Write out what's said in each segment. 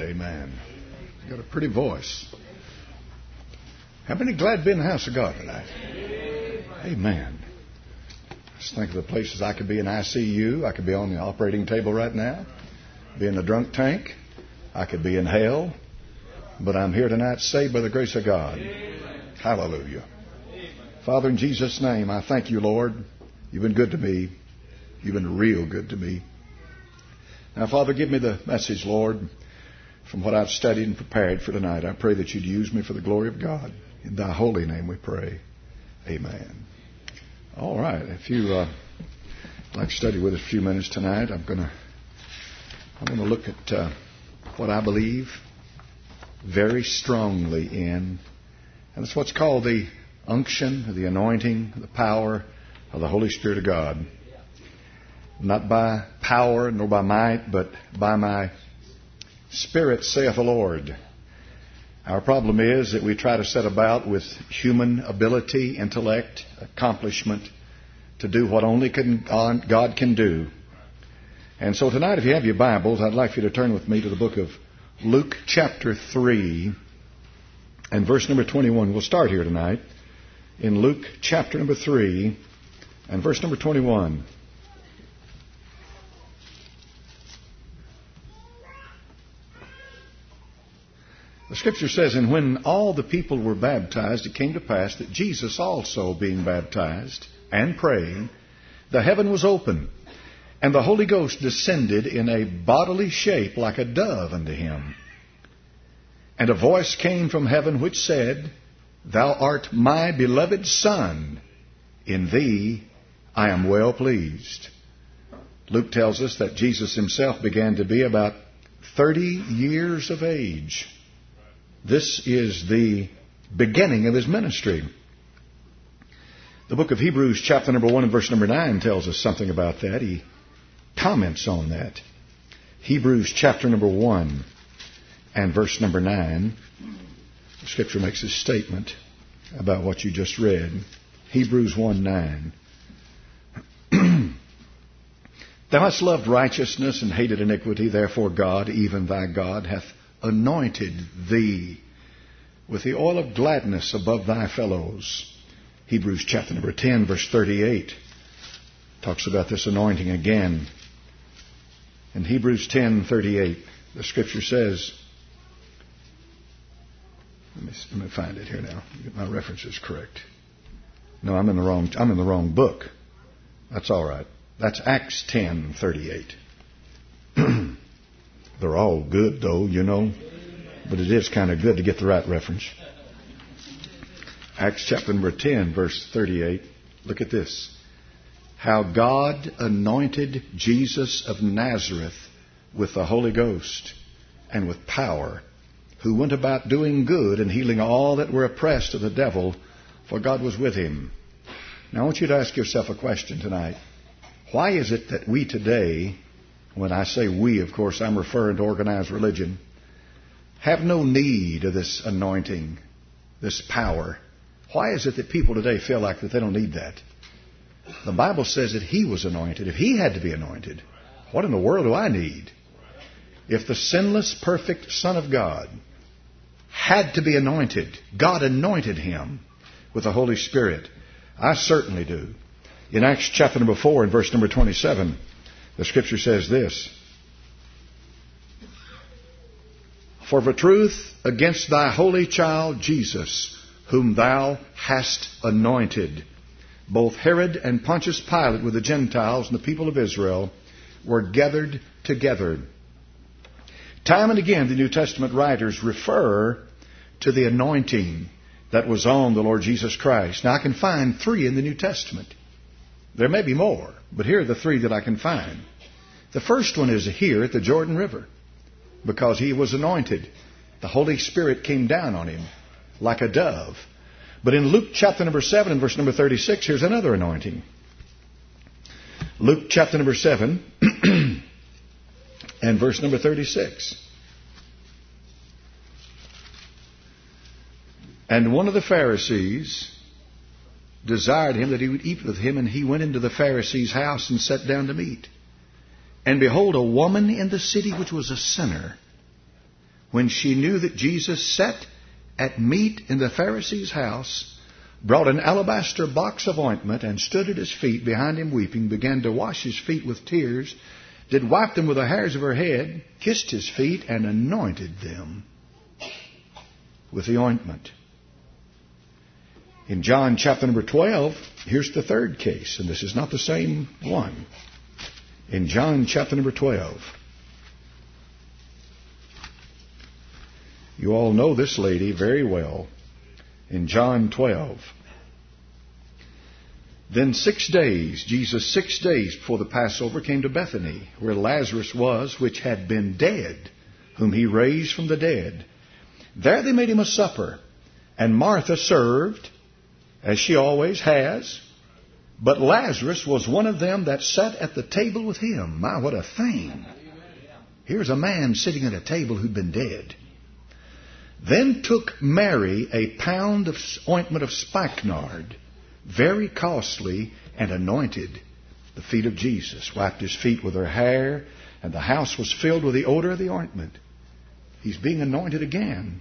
Amen. You got a pretty voice. How many glad to be in the house of God tonight? Amen. Just think of the places I could be in ICU. I could be on the operating table right now. Be in the drunk tank. I could be in hell. But I'm here tonight saved by the grace of God. Hallelujah. Father, in Jesus' name, I thank you, Lord. You've been good to me. You've been real good to me. Now, Father, give me the message, Lord, from what I've studied and prepared for tonight. I pray that you'd use me for the glory of God. In thy holy name we pray. Amen. All right. If you like to study with us a few minutes tonight, I'm going to look at what I believe very strongly in. And it's what's called the unction, the anointing, the power of the Holy Spirit of God. Not by power nor by might, but by my Spirit, saith the Lord. Our problem is that we try to set about with human ability, intellect, accomplishment to do what only God can do. And so tonight, if you have your Bibles, I'd like you to turn with me to the book of Luke chapter 3 and verse number 21. We'll start here tonight in Luke chapter number 3 and verse number 21. The Scripture says, "And when all the people were baptized, it came to pass that Jesus also, being baptized and praying, the heaven was open, and the Holy Ghost descended in a bodily shape like a dove unto him. And a voice came from heaven which said, Thou art my beloved Son, in thee I am well pleased." Luke tells us that Jesus himself began to be about 30 years of age. This is the beginning of his ministry. The book of Hebrews chapter number 1 and verse number 9 tells us something about that. He comments on that. Hebrews chapter number 1 and verse number 9. The Scripture makes a statement about what you just read. Hebrews 1:9. "Thou hast loved righteousness and hated iniquity, therefore God, even thy God, hath anointed thee with the oil of gladness above thy fellows." Hebrews chapter number 10, verse 38 talks about this anointing again. In Hebrews 10:38, the Scripture says, let me find it here now. Get my references correct. No, I'm in the wrong book. That's all right. That's Acts 10:38. They're all good, though, you know. But it is kind of good to get the right reference. Acts chapter number 10, verse 38. Look at this. "How God anointed Jesus of Nazareth with the Holy Ghost and with power, who went about doing good and healing all that were oppressed of the devil, for God was with him." Now I want you to ask yourself a question tonight. Why is it that we today, when I say we, of course, I'm referring to organized religion, have no need of this anointing, this power? Why is it that people today feel like that they don't need that? The Bible says that he was anointed. If he had to be anointed, what in the world do I need? If the sinless, perfect Son of God had to be anointed, God anointed him with the Holy Spirit. I certainly do. In Acts chapter number 4 and verse number 27, the Scripture says this, "For of a truth against thy holy child Jesus, whom thou hast anointed, both Herod and Pontius Pilate with the Gentiles and the people of Israel were gathered together." Time and again, the New Testament writers refer to the anointing that was on the Lord Jesus Christ. Now, I can find 3 in the New Testament. There may be more, but here are the 3 that I can find. The first one is here at the Jordan River, because he was anointed. The Holy Spirit came down on him like a dove. But in Luke chapter number 7 and verse number 36, here's another anointing. Luke chapter number 7 and verse number 36. "And one of the Pharisees desired him that he would eat with him, and he went into the Pharisee's house and sat down to meat. And behold, a woman in the city which was a sinner, when she knew that Jesus sat at meat in the Pharisee's house, brought an alabaster box of ointment, and stood at his feet behind him weeping, began to wash his feet with tears, did wipe them with the hairs of her head, kissed his feet, and anointed them with the ointment. In John chapter number 12, here's the third case, and this is not the same one. In John chapter number 12, you all know this lady very well. In John 12, then 6 days, Jesus 6 days before the Passover came to Bethany, where Lazarus was, which had been dead, whom he raised from the dead. There they made him a supper, and Martha served, as she always has. But Lazarus was one of them that sat at the table with him. My, what a thing. Here's a man sitting at a table who'd been dead. Then took Mary a pound of ointment of spikenard, very costly, and anointed the feet of Jesus, wiped his feet with her hair, and the house was filled with the odor of the ointment. He's being anointed again.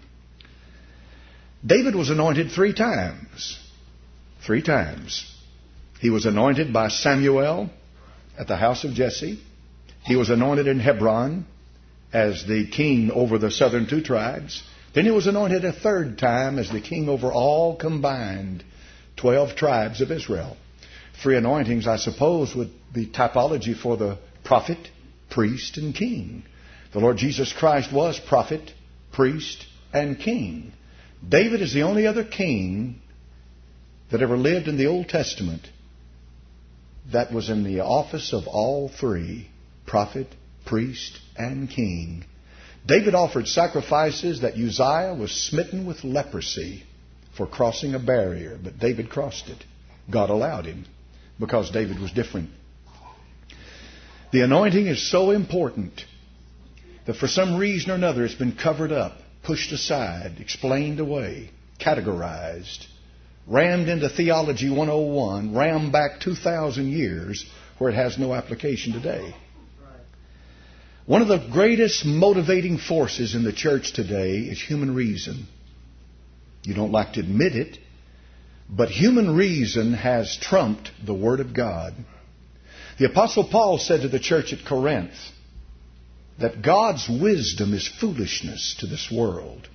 David was anointed 3 times. 3 times. He was anointed by Samuel at the house of Jesse. He was anointed in Hebron as the king over the southern 2 tribes. Then he was anointed a 3rd time as the king over all combined 12 tribes of Israel. 3 anointings, I suppose, would be typology for the prophet, priest, and king. The Lord Jesus Christ was prophet, priest, and king. David is the only other king that ever lived in the Old Testament that was in the office of all 3, prophet, priest, and king. David offered sacrifices that Uzziah was smitten with leprosy for crossing a barrier, but David crossed it. God allowed him because David was different. The anointing is so important that for some reason or another it's been covered up, pushed aside, explained away, categorized, rammed into Theology 101, rammed back 2,000 years where it has no application today. One of the greatest motivating forces in the church today is human reason. You don't like to admit it, but human reason has trumped the Word of God. The Apostle Paul said to the church at Corinth that God's wisdom is foolishness to this world.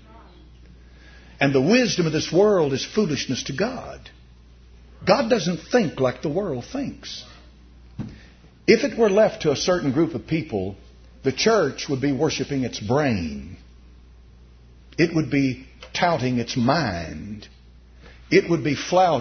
And the wisdom of this world is foolishness to God. God doesn't think like the world thinks. If it were left to a certain group of people, the church would be worshiping its brain. It would be touting its mind. It would be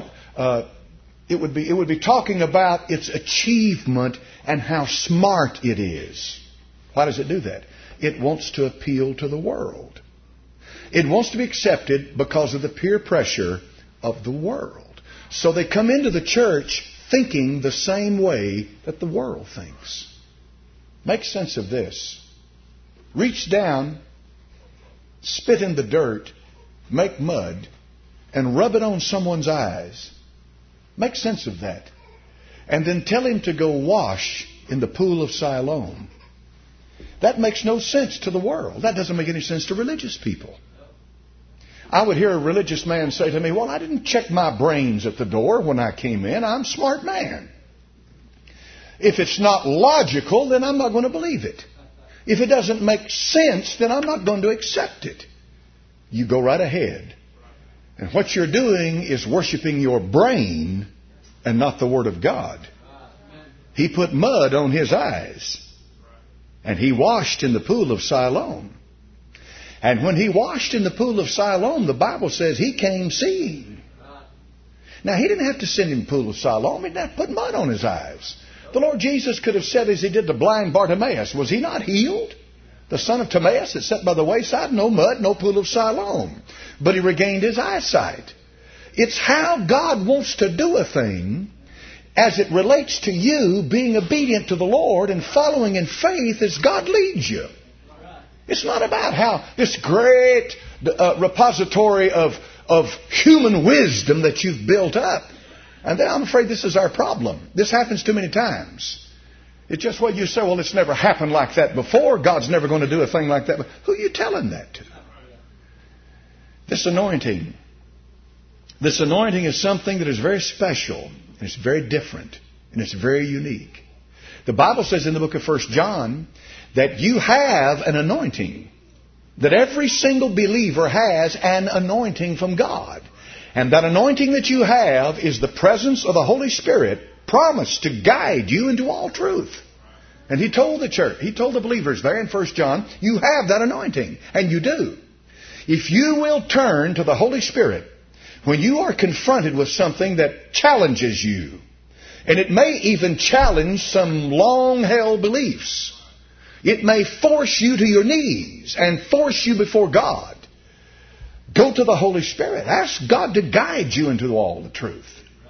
it would be talking about its achievement and how smart it is. Why does it do that? It wants to appeal to the world. It wants to be accepted because of the peer pressure of the world. So they come into the church thinking the same way that the world thinks. Make sense of this. Reach down, spit in the dirt, make mud, and rub it on someone's eyes. Make sense of that. And then tell him to go wash in the pool of Siloam. That makes no sense to the world. That doesn't make any sense to religious people. I would hear a religious man say to me, well, I didn't check my brains at the door when I came in. I'm a smart man. If it's not logical, then I'm not going to believe it. If it doesn't make sense, then I'm not going to accept it. You go right ahead. And what you're doing is worshiping your brain and not the Word of God. He put mud on his eyes. And he washed in the pool of Siloam. And when he washed in the pool of Siloam, the Bible says he came seeing. Now, he didn't have to send him to the pool of Siloam. He didn't have to put mud on his eyes. The Lord Jesus could have said as he did to blind Bartimaeus, was he not healed? The son of Timaeus that sat by the wayside, no mud, no pool of Siloam. But he regained his eyesight. It's how God wants to do a thing as it relates to you being obedient to the Lord and following in faith as God leads you. It's not about how this great repository of human wisdom that you've built up. And then I'm afraid this is our problem. This happens too many times. It's just what you say, well, it's never happened like that before. God's never going to do a thing like that. Who are you telling that to? This anointing is something that is very special, and it's very different, and it's very unique. The Bible says in the book of 1 John that you have an anointing, that every single believer has an anointing from God. And that anointing that you have is the presence of the Holy Spirit promised to guide you into all truth. And He told the church, He told the believers there in 1 John, you have that anointing, and you do. If you will turn to the Holy Spirit when you are confronted with something that challenges you, and it may even challenge some long-held beliefs, it may force you to your knees and force you before God, go to the Holy Spirit. Ask God to guide you into all the truth.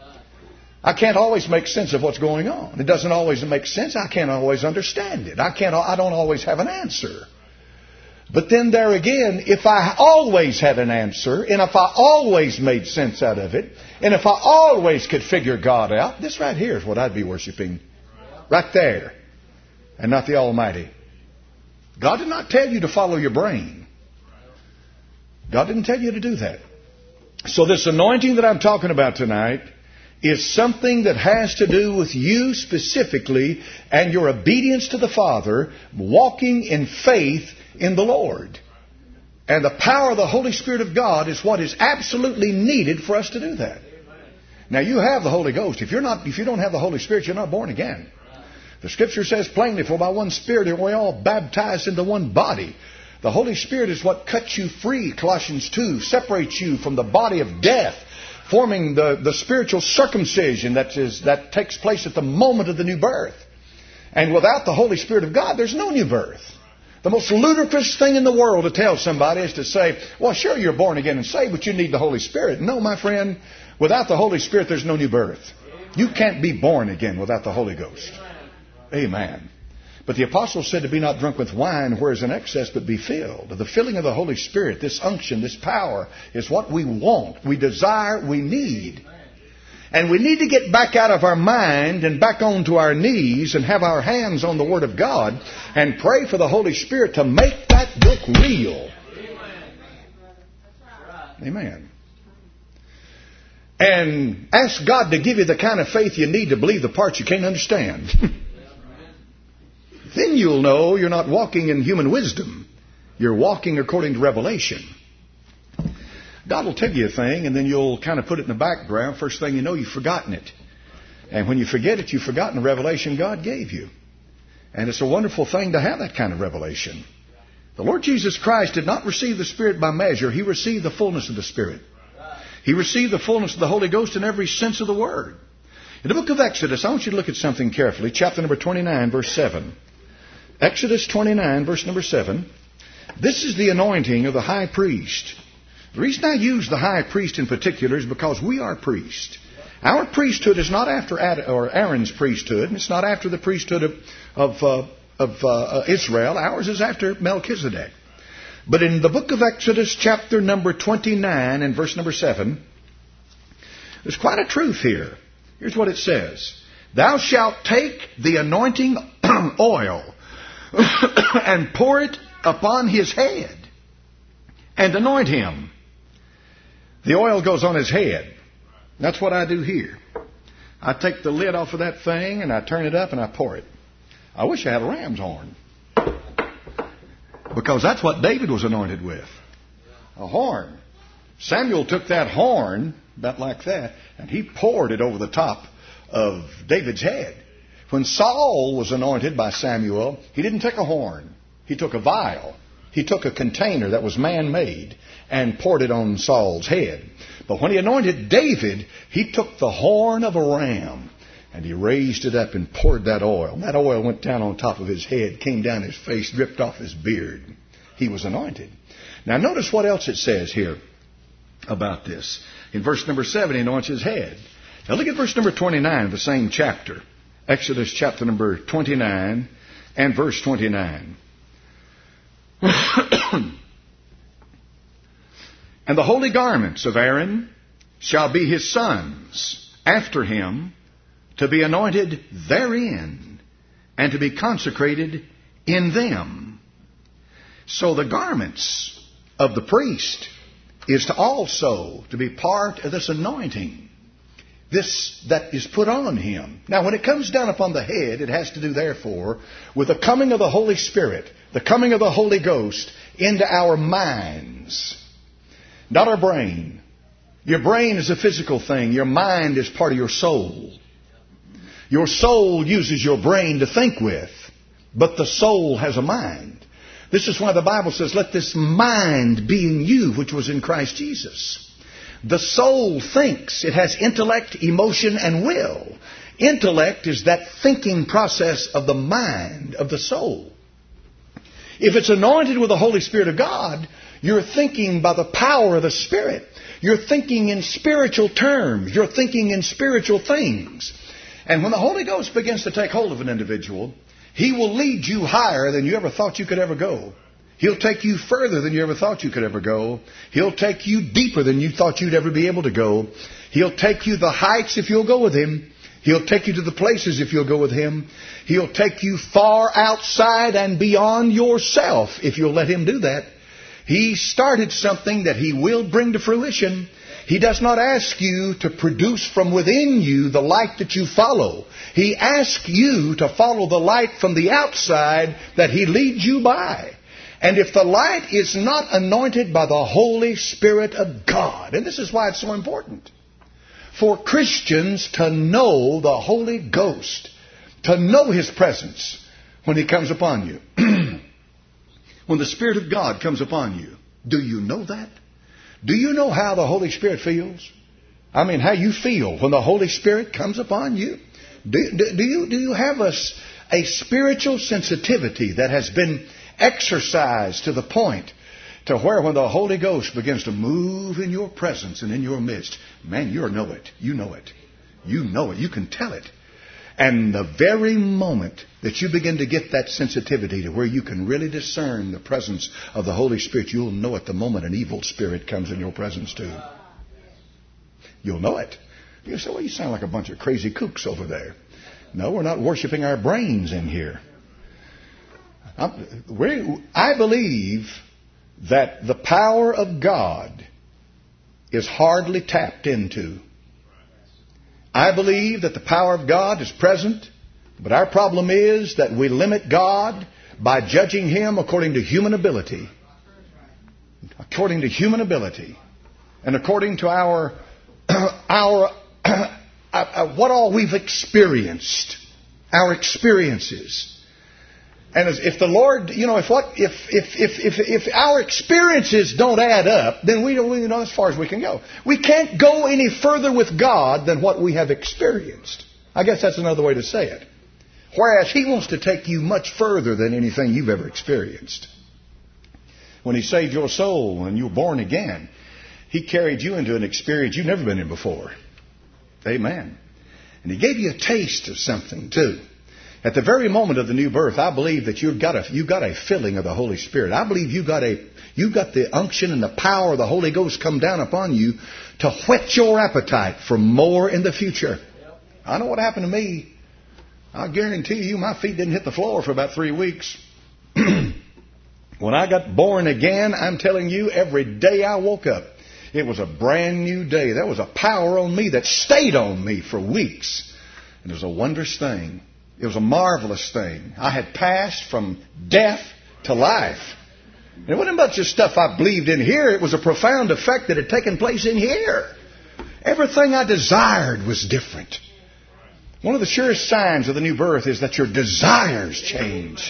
I can't always make sense of what's going on. It doesn't always make sense. I can't always understand it. I don't always have an answer. But then there again, if I always had an answer, and if I always made sense out of it, and if I always could figure God out, this right here is what I'd be worshiping. Right there. And not the Almighty. God did not tell you to follow your brain. God didn't tell you to do that. So this anointing that I'm talking about tonight is something that has to do with you specifically and your obedience to the Father, walking in faith in the Lord. And the power of the Holy Spirit of God is what is absolutely needed for us to do that. Now you have the Holy Ghost. If you don't have the Holy Spirit, you're not born again. The Scripture says plainly, for by one Spirit are we all baptized into one body. The Holy Spirit is what cuts you free, Colossians 2, separates you from the body of death, forming the spiritual circumcision that takes place at the moment of the new birth. And without the Holy Spirit of God, there's no new birth. The most ludicrous thing in the world to tell somebody is to say, well, sure, you're born again and saved, but you need the Holy Spirit. No, my friend, without the Holy Spirit, there's no new birth. You can't be born again without the Holy Ghost. Amen. But the apostle said to be not drunk with wine where is an excess, but be filled. The filling of the Holy Spirit, this unction, this power, is what we want, we desire, we need. And we need to get back out of our mind and back onto our knees and have our hands on the Word of God and pray for the Holy Spirit to make that book real. Amen. And ask God to give you the kind of faith you need to believe the parts you can't understand. Then you'll know you're not walking in human wisdom. You're walking according to revelation. God will tell you a thing, and then you'll kind of put it in the background. First thing you know, you've forgotten it. And when you forget it, you've forgotten the revelation God gave you. And it's a wonderful thing to have that kind of revelation. The Lord Jesus Christ did not receive the Spirit by measure. He received the fullness of the Spirit. He received the fullness of the Holy Ghost in every sense of the word. In the book of Exodus, I want you to look at something carefully. Chapter number 29, verse 7. Exodus 29, verse number 7. This is the anointing of the high priest. The reason I use the high priest in particular is because we are priests. Our priesthood is not after Aaron's priesthood, and it's not after the priesthood of Israel. Ours is after Melchizedek. But in the book of Exodus, chapter number 29 and verse number 7, there's quite a truth here. Here's what it says. Thou shalt take the anointing oil and pour it upon his head and anoint him. The oil goes on his head. That's what I do here. I take the lid off of that thing and I turn it up and I pour it. I wish I had a ram's horn. Because that's what David was anointed with. A horn. Samuel took that horn, about like that, and he poured it over the top of David's head. When Saul was anointed by Samuel, he didn't take a horn. He took a vial. He took a container that was man-made and poured it on Saul's head. But when he anointed David, he took the horn of a ram and he raised it up and poured that oil. And that oil went down on top of his head, came down his face, dripped off his beard. He was anointed. Now notice what else it says here about this. In verse number 7, he anoints his head. Now look at verse number 29 of the same chapter. Exodus chapter number 29 and verse 29. And the holy garments of Aaron shall be his sons after him, to be anointed therein, and to be consecrated in them. So the garments of the priest is to also to be part of this anointing, this that is put on him. Now, when it comes down upon the head, it has to do, therefore, with the coming of the Holy Spirit, the coming of the Holy Ghost into our minds, not our brain. Your brain is a physical thing. Your mind is part of your soul. Your soul uses your brain to think with, but the soul has a mind. This is why the Bible says, let this mind be in you, which was in Christ Jesus. The soul thinks. It has intellect, emotion, and will. Intellect is that thinking process of the mind, of the soul. If it's anointed with the Holy Spirit of God, you're thinking by the power of the Spirit. You're thinking in spiritual terms. You're thinking in spiritual things. And when the Holy Ghost begins to take hold of an individual, He will lead you higher than you ever thought you could ever go. He'll take you further than you ever thought you could ever go. He'll take you deeper than you thought you'd ever be able to go. He'll take you the heights if you'll go with Him. He'll take you to the places if you'll go with Him. He'll take you far outside and beyond yourself if you'll let Him do that. He started something that He will bring to fruition. He does not ask you to produce from within you the light that you follow. He asks you to follow the light from the outside that He leads you by. And if the light is not anointed by the Holy Spirit of God, and this is why it's so important for Christians to know the Holy Ghost, to know His presence when He comes upon you. When the Spirit of God comes upon you, do you know that? Do you know how the Holy Spirit feels? I mean, how you feel when the Holy Spirit comes upon you? Do you have a spiritual sensitivity that has been exercised to the point to where when the Holy Ghost begins to move in your presence and in your midst, man, you know it. You know it. You know it. You can tell it. And the very moment that you begin to get that sensitivity to where you can really discern the presence of the Holy Spirit, you'll know it the moment an evil spirit comes in your presence too. You'll know it. You say, well, you sound like a bunch of crazy kooks over there. No, we're not worshiping our brains in here. I believe that the power of God is hardly tapped into. I believe that the power of God is present, but our problem is that we limit God by judging Him according to human ability. According to human ability. And according to our what all we've experienced. Our experiences. And if the Lord, if our experiences don't add up, then we know as far as we can go. We can't go any further with God than what we have experienced. I guess that's another way to say it. Whereas He wants to take you much further than anything you've ever experienced. When He saved your soul, when you were born again, He carried you into an experience you've never been in before. Amen. And He gave you a taste of something too. At the very moment of the new birth, I believe that you've got a filling of the Holy Spirit. I believe you've got the unction and the power of the Holy Ghost come down upon you to whet your appetite for more in the future. I know what happened to me. I guarantee you my feet didn't hit the floor for about 3 weeks. When I got born again, I'm telling you, every day I woke up, it was a brand new day. There was a power on me that stayed on me for weeks. And it was a wondrous thing. It was a marvelous thing. I had passed from death to life. And it wasn't about just stuff I believed in here. It was a profound effect that had taken place in here. Everything I desired was different. One of the surest signs of the new birth is that your desires change.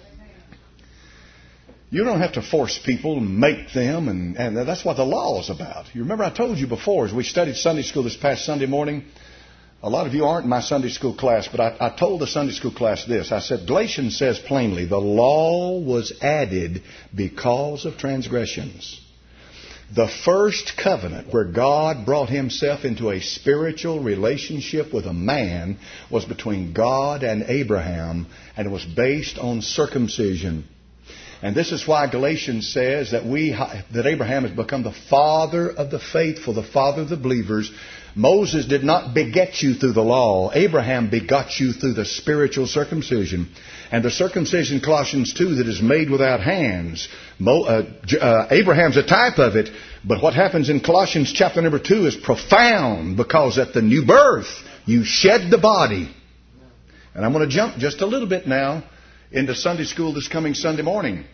You don't have to force people and make them, and that's what the law is about. You remember I told you before, as we studied Sunday school this past Sunday morning, a lot of you aren't in my Sunday school class, but I told the Sunday school class this. I said, Galatians says plainly, the law was added because of transgressions. The first covenant where God brought Himself into a spiritual relationship with a man was between God and Abraham, and it was based on circumcision. And this is why Galatians says that Abraham has become the father of the faithful, the father of the believers. Moses did not beget you through the law. Abraham begot you through the spiritual circumcision. And the circumcision, Colossians 2, that is made without hands. Abraham's a type of it, But what happens in Colossians chapter number 2 is profound, because at the new birth, you shed the body. And I'm going to jump just a little bit now into Sunday school this coming Sunday morning.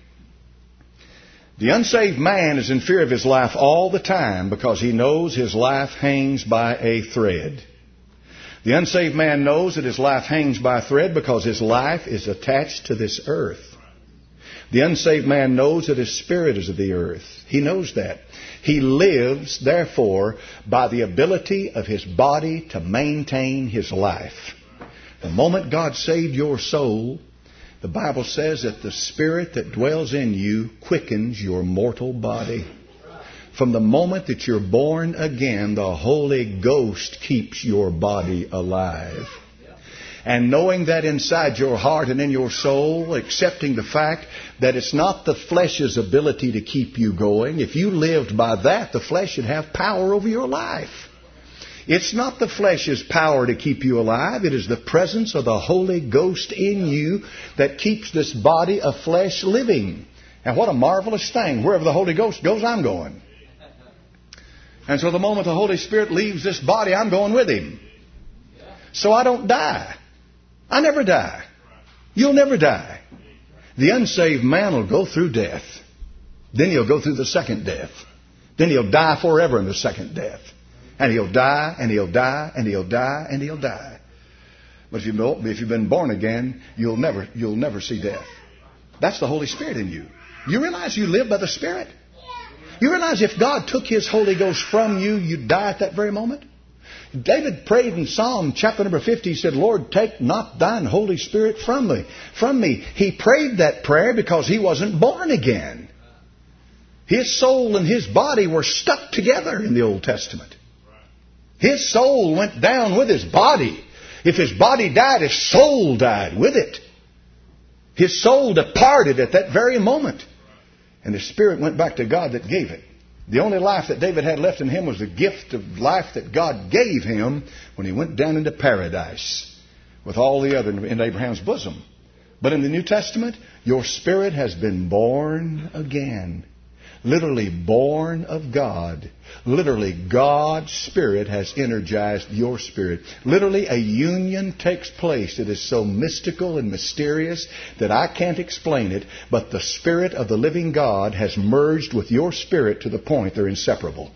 The unsaved man is in fear of his life all the time because he knows his life hangs by a thread. The unsaved man knows that his life hangs by a thread because his life is attached to this earth. The unsaved man knows that his spirit is of the earth. He knows that. He lives, therefore, by the ability of his body to maintain his life. The moment God saved your soul, the Bible says that the Spirit that dwells in you quickens your mortal body. From the moment that you're born again, the Holy Ghost keeps your body alive. And knowing that inside your heart and in your soul, accepting the fact that it's not the flesh's ability to keep you going. If you lived by that, the flesh should have power over your life. It's not the flesh's power to keep you alive. It is the presence of the Holy Ghost in you that keeps this body of flesh living. And what a marvelous thing. Wherever the Holy Ghost goes, I'm going. And so the moment the Holy Spirit leaves this body, I'm going with Him. So I don't die. I never die. You'll never die. The unsaved man will go through death. Then he'll go through the second death. Then he'll die forever in the second death. And he'll die, and he'll die, and he'll die, and he'll die. But if you've been born again, you'll never see death. That's the Holy Spirit in you. You realize you live by the Spirit? You realize if God took His Holy Ghost from you, you'd die at that very moment? David prayed in Psalm chapter number 50, he said, Lord, take not thine Holy Spirit from me. He prayed that prayer because he wasn't born again. His soul and his body were stuck together in the Old Testament. His soul went down with his body. If his body died, his soul died with it. His soul departed at that very moment. And his spirit went back to God that gave it. The only life that David had left in him was the gift of life that God gave him when he went down into paradise with all the other in Abraham's bosom. But in the New Testament, your spirit has been born again. Literally born of God. Literally, God's Spirit has energized your spirit. Literally, a union takes place that is so mystical and mysterious that I can't explain it, but the Spirit of the living God has merged with your spirit to the point they're inseparable.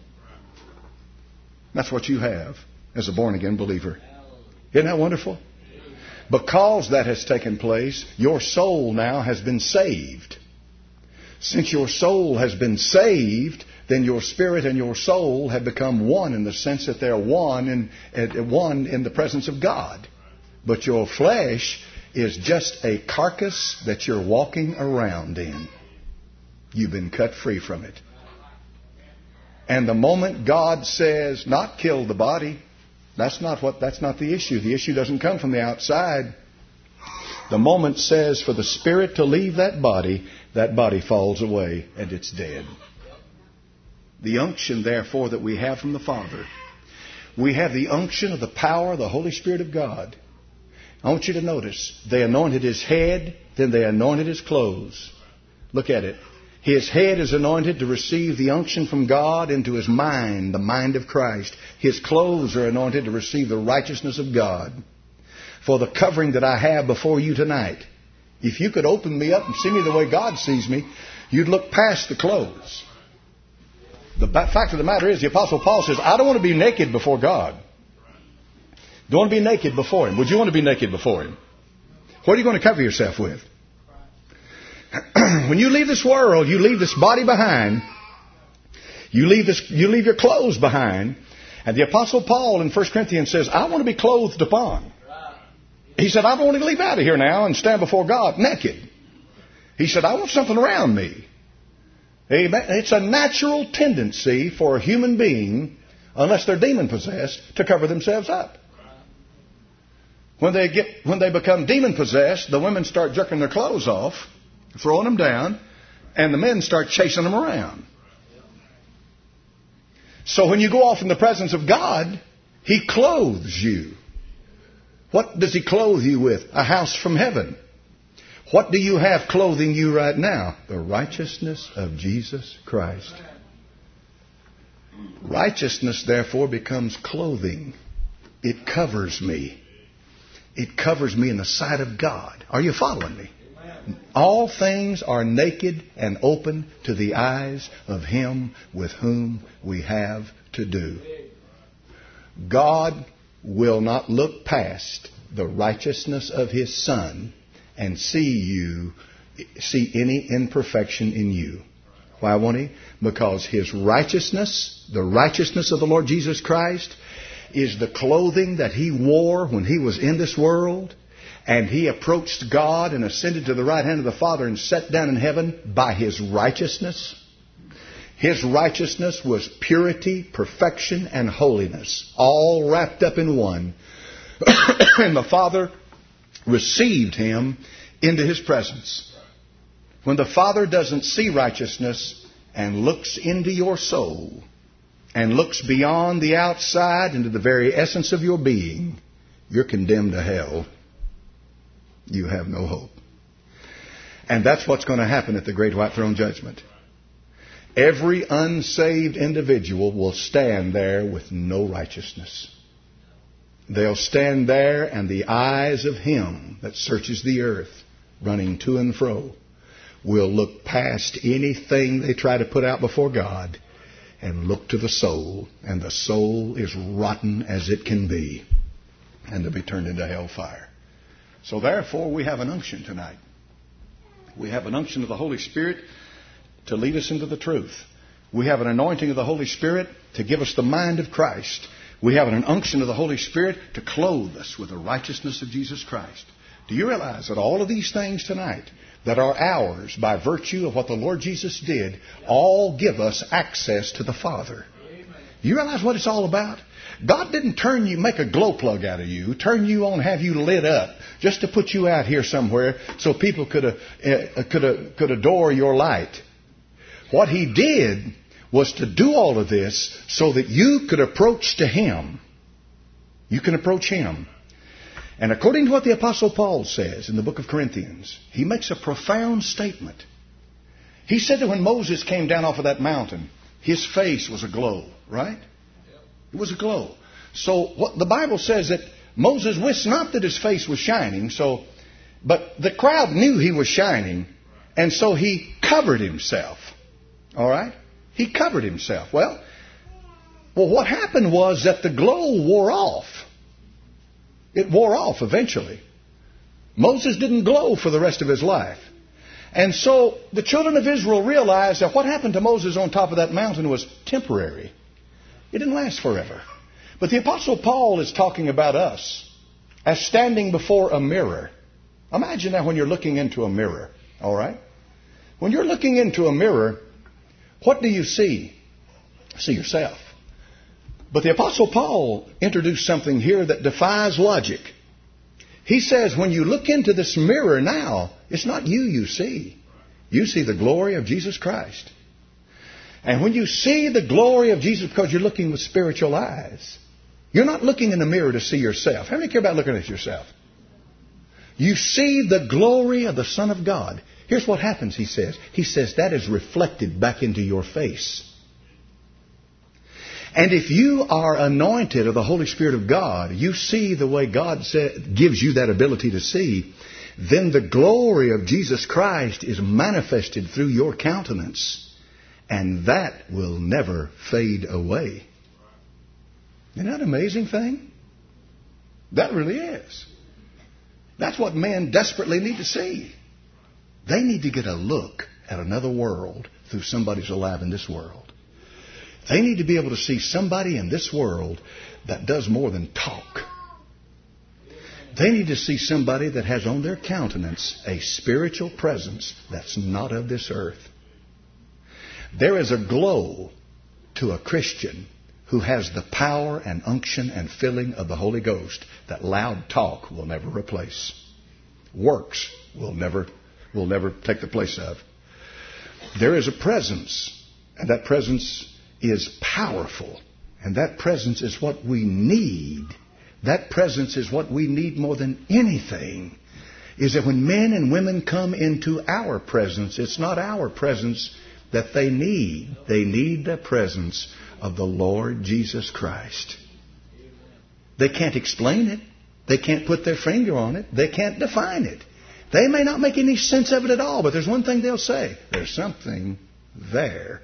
That's what you have as a born-again believer. Isn't that wonderful? Because that has taken place, your soul now has been saved. Since your soul has been saved, then your spirit and your soul have become one in the sense that they're one in the presence of God. But your flesh is just a carcass that you're walking around in. You've been cut free from it. And the moment God says, not kill the body, that's not the issue. The issue doesn't come from the outside. The moment says for the spirit to leave that body falls away and it's dead. The unction, therefore, that we have from the Father. We have the unction of the power of the Holy Spirit of God. I want you to notice, they anointed his head, then they anointed his clothes. Look at it. His head is anointed to receive the unction from God into his mind, the mind of Christ. His clothes are anointed to receive the righteousness of God. For the covering that I have before you tonight, if you could open me up and see me the way God sees me, you'd look past the clothes. The fact of the matter is, the Apostle Paul says, I don't want to be naked before God. Don't want to be naked before Him. Would you want to be naked before Him? What are you going to cover yourself with? When you leave this world, you leave this body behind. You leave your clothes behind. And the Apostle Paul in 1 Corinthians says, I want to be clothed upon. He said, I don't want to leave out of here now and stand before God naked. He said, I want something around me. Amen. It's a natural tendency for a human being, unless they're demon-possessed, to cover themselves up. When they become demon-possessed, the women start jerking their clothes off, throwing them down, and the men start chasing them around. So when you go off in the presence of God, He clothes you. What does He clothe you with? A house from heaven. What do you have clothing you right now? The righteousness of Jesus Christ. Righteousness, therefore, becomes clothing. It covers me. It covers me in the sight of God. Are you following me? All things are naked and open to the eyes of Him with whom we have to do. God will not look past the righteousness of His Son and see any imperfection in you. Why won't He? Because His righteousness, the righteousness of the Lord Jesus Christ, is the clothing that He wore when He was in this world, and He approached God and ascended to the right hand of the Father and sat down in heaven by His righteousness. His righteousness was purity, perfection, and holiness, all wrapped up in one. And the Father received Him into His presence. When the Father doesn't see righteousness and looks into your soul and looks beyond the outside into the very essence of your being, you're condemned to hell. You have no hope. And that's what's going to happen at the Great White Throne Judgment. Every unsaved individual will stand there with no righteousness. They'll stand there, and the eyes of Him that searches the earth, running to and fro, will look past anything they try to put out before God and look to the soul. And the soul is rotten as it can be, and to be turned into hellfire. So therefore, we have an unction tonight. We have an unction of the Holy Spirit to lead us into the truth. We have an anointing of the Holy Spirit to give us the mind of Christ. We have an unction of the Holy Spirit to clothe us with the righteousness of Jesus Christ. Do you realize that all of these things tonight that are ours by virtue of what the Lord Jesus did all give us access to the Father? You realize what it's all about? God didn't make a glow plug out of you, turn you on, have you lit up, just to put you out here somewhere so people could adore your light. What He did was to do all of this so that you could approach to Him. You can approach Him. And according to what the Apostle Paul says in the book of Corinthians, he makes a profound statement. He said that when Moses came down off of that mountain, his face was aglow, right? It was aglow. So what the Bible says that Moses wist not that his face was shining, but the crowd knew he was shining, and so he covered himself. All right? He covered himself. Well, what happened was that the glow wore off. It wore off eventually. Moses didn't glow for the rest of his life. And so the children of Israel realized that what happened to Moses on top of that mountain was temporary. It didn't last forever. But the Apostle Paul is talking about us as standing before a mirror. Imagine that when you're looking into a mirror. All right? When you're looking into a mirror, what do you see? See yourself. But the Apostle Paul introduced something here that defies logic. He says when you look into this mirror now, it's not you see. You see the glory of Jesus Christ. And when you see the glory of Jesus, because you're looking with spiritual eyes, you're not looking in the mirror to see yourself. How many care about looking at yourself? You see the glory of the Son of God. Here's what happens, he says. He says that is reflected back into your face. And if you are anointed of the Holy Spirit of God, you see the way God gives you that ability to see, then the glory of Jesus Christ is manifested through your countenance. And that will never fade away. Isn't that an amazing thing? That really is. That's what men desperately need to see. They need to get a look at another world through somebody who's alive in this world. They need to be able to see somebody in this world that does more than talk. They need to see somebody that has on their countenance a spiritual presence that's not of this earth. There is a glow to a Christian who has the power and unction and filling of the Holy Ghost that loud talk will never replace. Works will never take the place of. There is a presence, and that presence is powerful. And that presence is what we need. That presence is what we need more than anything. Is that when men and women come into our presence, it's not our presence that they need. They need the presence of the Lord Jesus Christ. They can't explain it. They can't put their finger on it. They can't define it. They may not make any sense of it at all, but there's one thing they'll say. There's something there.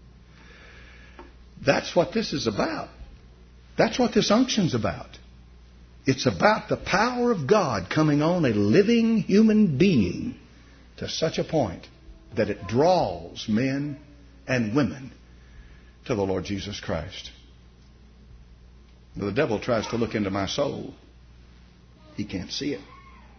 That's what this is about. That's what this unction's about. It's about the power of God coming on a living human being to such a point that it draws men and women to the Lord Jesus Christ. Now, the devil tries to look into my soul. He can't see it.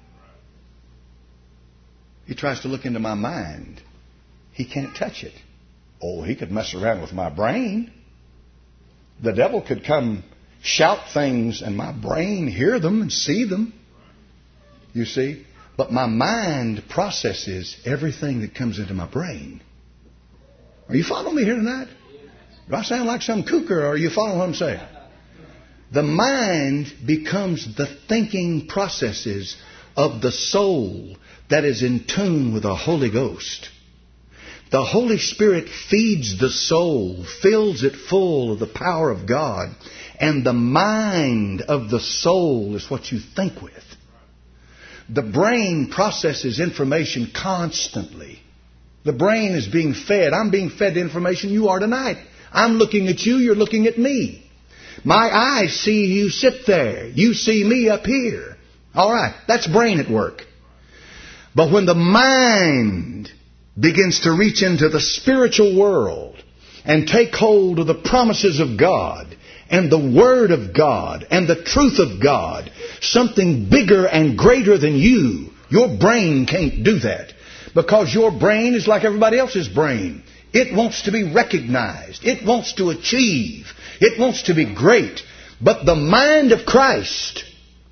He tries to look into my mind. He can't touch it. Oh, he could mess around with my brain. The devil could come shout things and my brain hear them and see them. You see? But my mind processes everything that comes into my brain. Are you following me here tonight? Do I sound like some kooker, or are you following what I'm saying? The mind becomes the thinking processes of the soul that is in tune with the Holy Ghost. The Holy Spirit feeds the soul, fills it full of the power of God, and the mind of the soul is what you think with. The brain processes information constantly. The brain is being fed. I'm being fed the information you are tonight. I'm looking at you, you're looking at me. My eyes see you sit there. You see me up here. All right, that's brain at work. But when the mind begins to reach into the spiritual world and take hold of the promises of God and the Word of God and the truth of God, something bigger and greater than you, your brain can't do that. Because your brain is like everybody else's brain. It wants to be recognized. It wants to achieve. It wants to be great. But the mind of Christ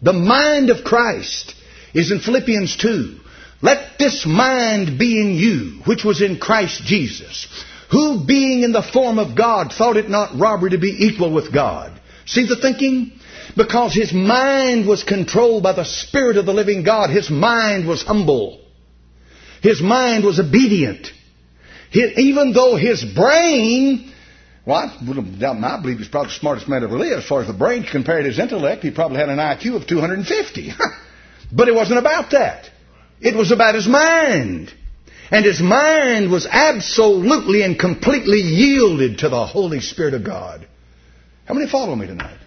is in Philippians 2. Let this mind be in you, which was in Christ Jesus, who being in the form of God thought it not robbery to be equal with God. See the thinking? Because his mind was controlled by the Spirit of the living God. His mind was humble. His mind was obedient. Even though his brain, I believe he's probably the smartest man ever lived. As far as the brain compared to his intellect, he probably had an IQ of 250. But it wasn't about that. It was about his mind. And his mind was absolutely and completely yielded to the Holy Spirit of God. How many follow me tonight?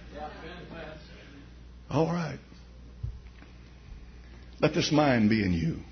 All right. Let this mind be in you.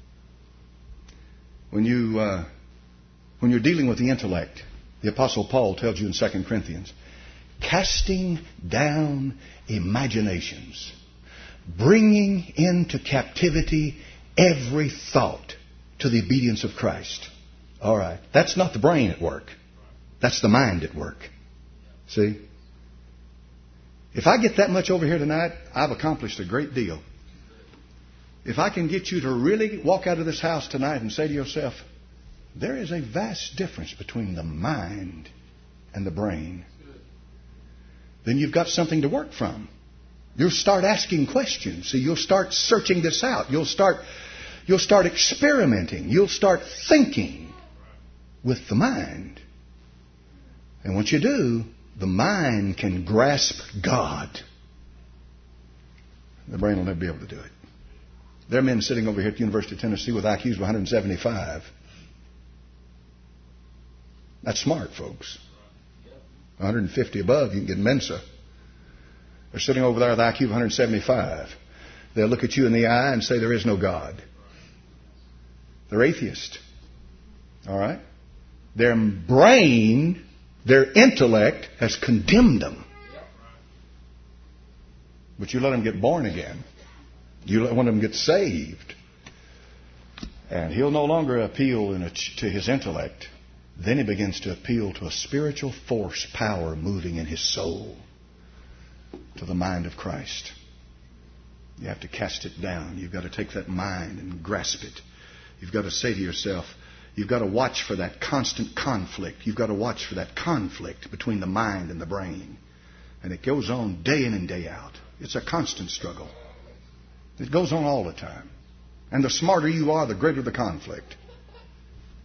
When you're dealing with the intellect, the Apostle Paul tells you in 2 Corinthians, casting down imaginations, bringing into captivity every thought to the obedience of Christ. All right. That's not the brain at work. That's the mind at work. See? If I get that much over here tonight, I've accomplished a great deal. If I can get you to really walk out of this house tonight and say to yourself, there is a vast difference between the mind and the brain, then you've got something to work from. You'll start asking questions. See, you'll start searching this out. You'll start experimenting. You'll start thinking with the mind. And once you do, the mind can grasp God. The brain will never be able to do it. There are men sitting over here at the University of Tennessee with IQs of 175. That's smart, folks. 150 above, you can get Mensa. They're sitting over there with IQ of 175. They'll look at you in the eye and say there is no God. They're atheist. All right? Their brain, their intellect has condemned them. But you let them get born again. You let one of them get saved. And he'll no longer appeal to his intellect. Then he begins to appeal to a spiritual force, power moving in his soul, to the mind of Christ. You have to cast it down. You've got to take that mind and grasp it. You've got to say to yourself, you've got to watch for that constant conflict. You've got to watch for that conflict between the mind and the brain. And it goes on day in and day out. It's a constant struggle. It goes on all the time. And the smarter you are, the greater the conflict.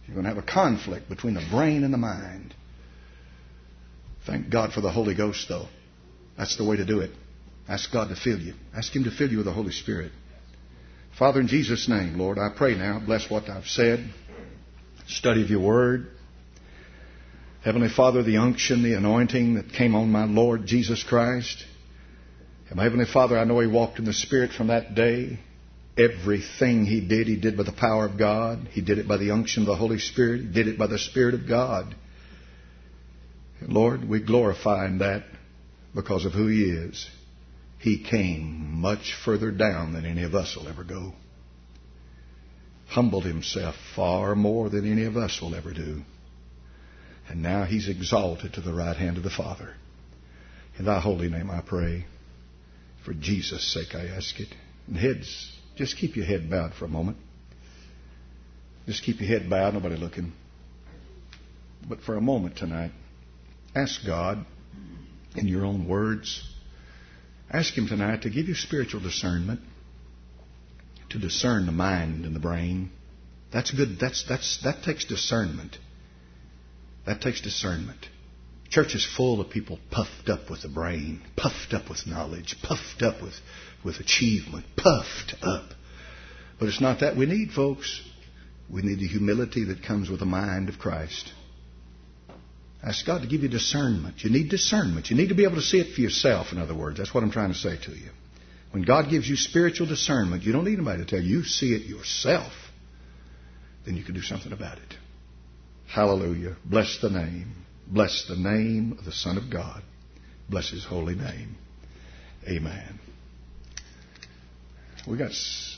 You're going to have a conflict between the brain and the mind. Thank God for the Holy Ghost, though. That's the way to do it. Ask God to fill you. Ask Him to fill you with the Holy Spirit. Father, in Jesus' name, Lord, I pray now, bless what I've said. Study of your word. Heavenly Father, the unction, the anointing that came on my Lord Jesus Christ. And my Heavenly Father, I know He walked in the Spirit from that day. Everything He did by the power of God. He did it by the unction of the Holy Spirit. He did it by the Spirit of God. And Lord, we glorify in that because of who He is. He came much further down than any of us will ever go. Humbled Himself far more than any of us will ever do. And now He's exalted to the right hand of the Father. In Thy holy name I pray. For Jesus' sake I ask it. And heads, just keep your head bowed for a moment. Just keep your head bowed, nobody looking. But for a moment tonight, ask God in your own words. Ask Him tonight to give you spiritual discernment. To discern the mind and the brain. That's good. That takes discernment. That takes discernment. Church is full of people puffed up with the brain, puffed up with knowledge, puffed up with achievement, puffed up. But it's not that we need, folks. We need the humility that comes with the mind of Christ. Ask God to give you discernment. You need discernment. You need to be able to see it for yourself, in other words. That's what I'm trying to say to you. When God gives you spiritual discernment, you don't need anybody to tell you. You see it yourself. Then you can do something about it. Hallelujah. Bless the name. Bless the name of the Son of God. Bless His holy name. Amen. We got